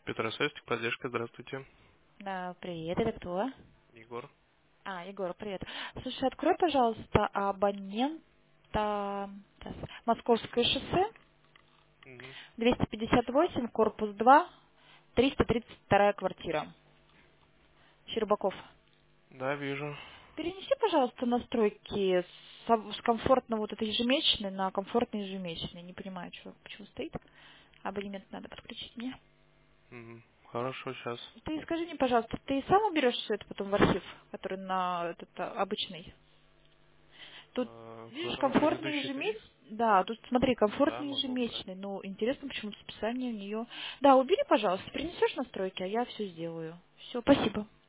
Петросвязь, поддержка, здравствуйте. Да, привет, это кто? Егор. Егор, привет. Слушай, открой, пожалуйста, абонента сейчас, Московское шоссе, Мгм. 258, корпус 2, 332 квартира. Щербаков. Да, вижу. Перенеси, пожалуйста, настройки с комфортного вот этой ежемесячной на комфортный ежемесячный. Не понимаю, почему стоит. Абонемент надо подключить мне. Мгм. Хорошо, сейчас. Ты скажи мне, пожалуйста, ты сам уберешь все это потом в архив, который на этот обычный? Тут, видишь, Который комфортный предыдущий 3? ежемесячный. Да, тут смотри, Да, комфортный могу убрать. ежемесячный. Ну, интересно, почему списание у нее. Да, убери, пожалуйста, принесешь настройки, а я все сделаю. Все, спасибо.